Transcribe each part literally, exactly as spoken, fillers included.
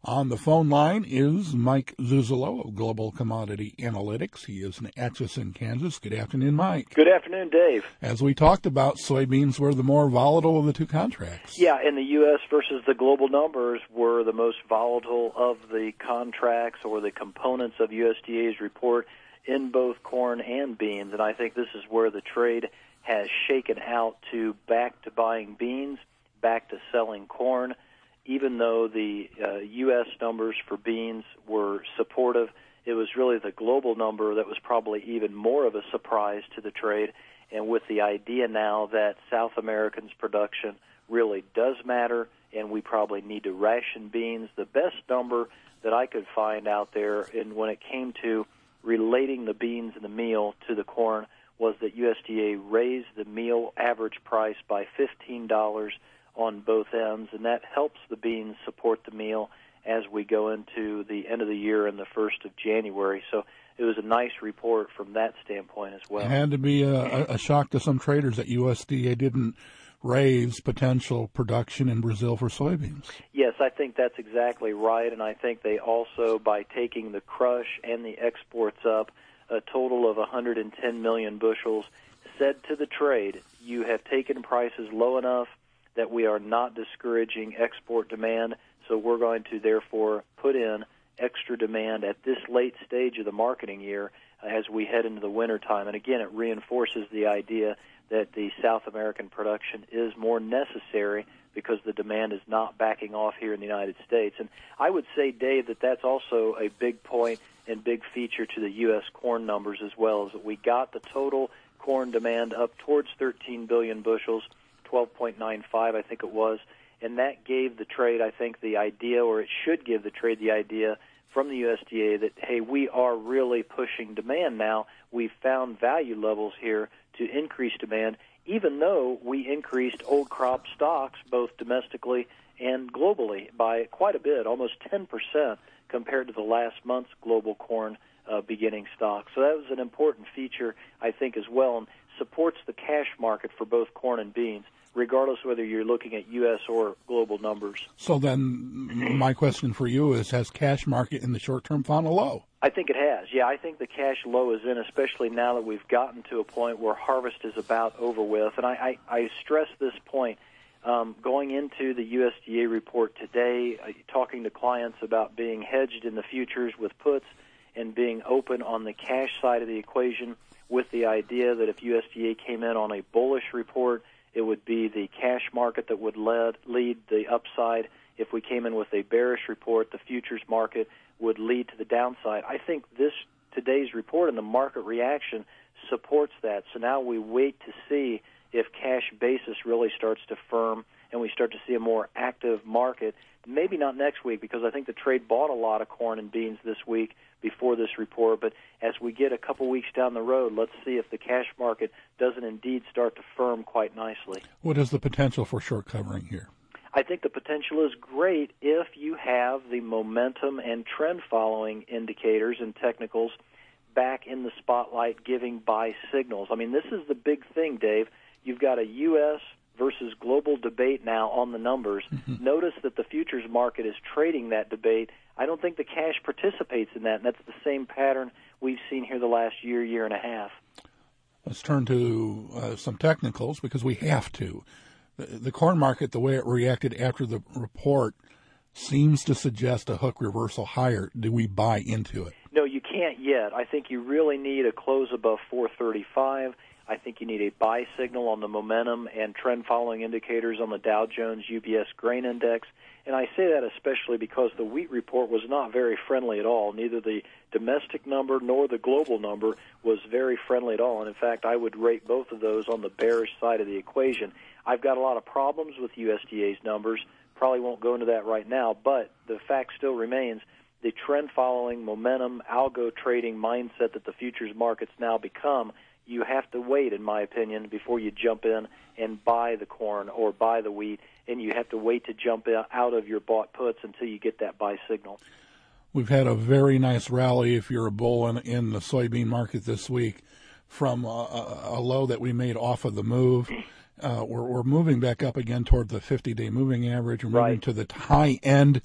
On the phone line is Mike Zuzolo of Global Commodity Analytics. He is in Atchison, Kansas. Good afternoon, Mike. Good afternoon, Dave. As we talked about, soybeans were the more volatile of the two contracts. Yeah, in the U S versus the global numbers were the most volatile of the contracts or the components of U S D A's report in both corn and beans. And I think this is where the trade has shaken out to back to buying beans, back to selling corn. Even though the uh, U S numbers for beans were supportive, it was really the global number that was probably even more of a surprise to the trade. And with the idea now that South Americans' production really does matter and we probably need to ration beans, the best number that I could find out there, and when it came to relating the beans and the meal to the corn, was that U S D A raised the meal average price by fifteen dollars on both ends, and that helps the beans support the meal as we go into the end of the year and the first of January. So it was a nice report from that standpoint as well. It had to be a, a shock to some traders that U S D A didn't raise potential production in Brazil for soybeans. Yes, I think that's exactly right, and I think they also, by taking the crush and the exports up, a total of one hundred ten million bushels, said to the trade, you have taken prices low enough that we are not discouraging export demand, so we're going to therefore put in extra demand at this late stage of the marketing year as we head into the wintertime. And again, it reinforces the idea that the South American production is more necessary because the demand is not backing off here in the United States. And I would say, Dave, that that's also a big point and big feature to the U S corn numbers as well, is that we got the total corn demand up towards thirteen billion bushels, twelve point nine five, I think it was, and that gave the trade, I think, the idea, or it should give the trade the idea from the U S D A that, hey, we are really pushing demand now. We've found value levels here to increase demand, even though we increased old crop stocks both domestically and globally by quite a bit, almost ten percent compared to the last month's global corn uh, beginning stock. So that was an important feature, I think, as well, and supports the cash market for both corn and beans, regardless whether you're looking at U S or global numbers. So then my question for you is, has cash market in the short term found a low? I think it has. Yeah, I think the cash low is in, especially now that we've gotten to a point where harvest is about over with. And I, I, I stress this point. Um, going into the U S D A report today, uh, talking to clients about being hedged in the futures with puts and being open on the cash side of the equation, with the idea that if U S D A came in on a bullish report, it would be the cash market that would lead, lead the upside. If we came in with a bearish report, the futures market would lead to the downside. I think this today's report and the market reaction supports that. So now we wait to see if cash basis really starts to firm and we start to see a more active market. Maybe not next week, because I think the trade bought a lot of corn and beans this week before this report. But as we get a couple weeks down the road, let's see if the cash market doesn't indeed start to firm quite nicely. What is the potential for short covering here? I think the potential is great if you have the momentum and trend following indicators and technicals back in the spotlight giving buy signals. I mean, this is the big thing, Dave. You've got a U S versus global debate now on the numbers. Mm-hmm. Notice that the futures market is trading that debate. I don't think the cash participates in that, and that's the same pattern we've seen here the last year, year and a half. Let's turn to uh, some technicals, because we have to. The, the corn market, the way it reacted after the report, seems to suggest a hook reversal higher. Do we buy into it? No, you can't yet. I think you really need a close above four thirty-five. I think you need a buy signal on the momentum and trend following indicators on the Dow Jones U B S Grain Index. And I say that especially because the wheat report was not very friendly at all. Neither the domestic number nor the global number was very friendly at all. And in fact, I would rate both of those on the bearish side of the equation. I've got a lot of problems with U S D A's numbers. Probably won't go into that right now, but the fact still remains, the trend following momentum algo trading mindset that the futures markets now become, you have to wait, in my opinion, before you jump in and buy the corn or buy the wheat, and you have to wait to jump out of your bought puts until you get that buy signal. We've had a very nice rally, if you're a bull, in, in the soybean market this week, from a, a low that we made off of the move. Uh, we're, we're moving back up again toward the fifty-day moving average. We're moving right to the high end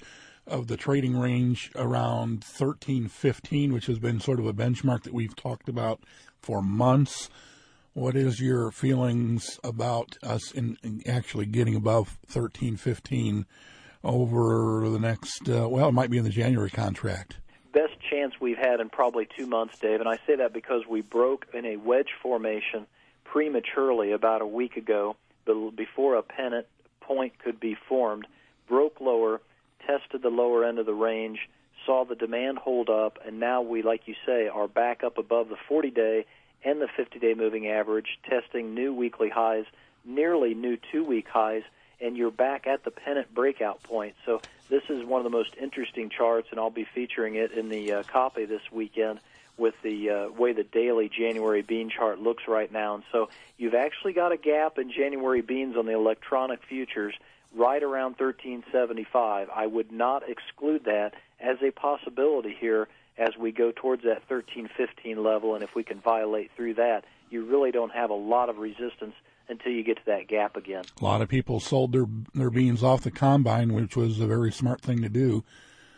of the trading range around thirteen fifteen, which has been sort of a benchmark that we've talked about for months. What is your feelings about us in, in actually getting above thirteen fifteen over the next, uh, well, it might be in the January contract? Best chance we've had in probably two months, Dave, and I say that because we broke in a wedge formation prematurely about a week ago, before a pennant point could be formed, broke lower, tested the lower end of the range, saw the demand hold up, and now we, like you say, are back up above the forty-day and the fifty-day moving average, testing new weekly highs, nearly new two-week highs, and you're back at the pennant breakout point. So this is one of the most interesting charts, and I'll be featuring it in the uh, copy this weekend with the uh, way the daily January bean chart looks right now. And so you've actually got a gap in January beans on the electronic futures right around thirteen seventy-five. I would not exclude that as a possibility here as we go towards that thirteen fifteen level, and if we can violate through that, you really don't have a lot of resistance until you get to that gap again. A lot of people sold their their beans off the combine, which was a very smart thing to do.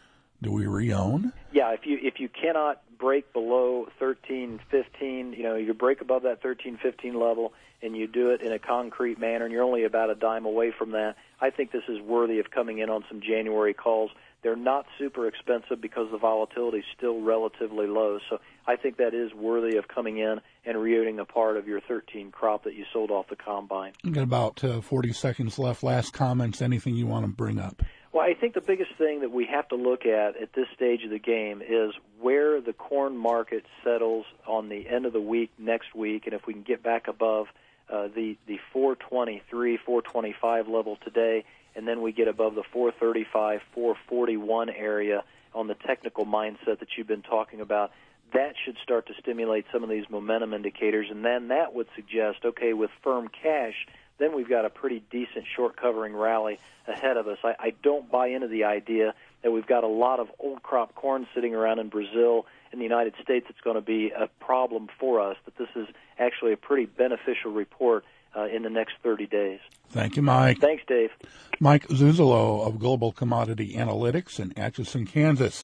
Do we re-own? Yeah, if you if you cannot break below thirteen fifteen, you know, you break above that thirteen fifteen level and you do it in a concrete manner, and you're only about a dime away from that, I think this is worthy of coming in on some January calls. They're not super expensive because the volatility is still relatively low, so I think that is worthy of coming in and re-owning a part of your thirteen crop that you sold off the combine. We've got about uh, forty seconds left. Last comments, anything you want to bring up? Well, I think the biggest thing that we have to look at at this stage of the game is where the corn market settles on the end of the week next week, and if we can get back above uh, the, the four twenty-three, four twenty-five level today, and then we get above the four thirty-five, four forty-one area on the technical mindset that you've been talking about, that should start to stimulate some of these momentum indicators, and then that would suggest, okay, with firm cash, then we've got a pretty decent short covering rally ahead of us. I, I don't buy into the idea that we've got a lot of old crop corn sitting around in Brazil and the United States that's going to be a problem for us, that this is actually a pretty beneficial report uh, in the next thirty days. Thank you, Mike. Thanks, Dave. Mike Zuzolo of Global Commodity Analytics in Atchison, Kansas.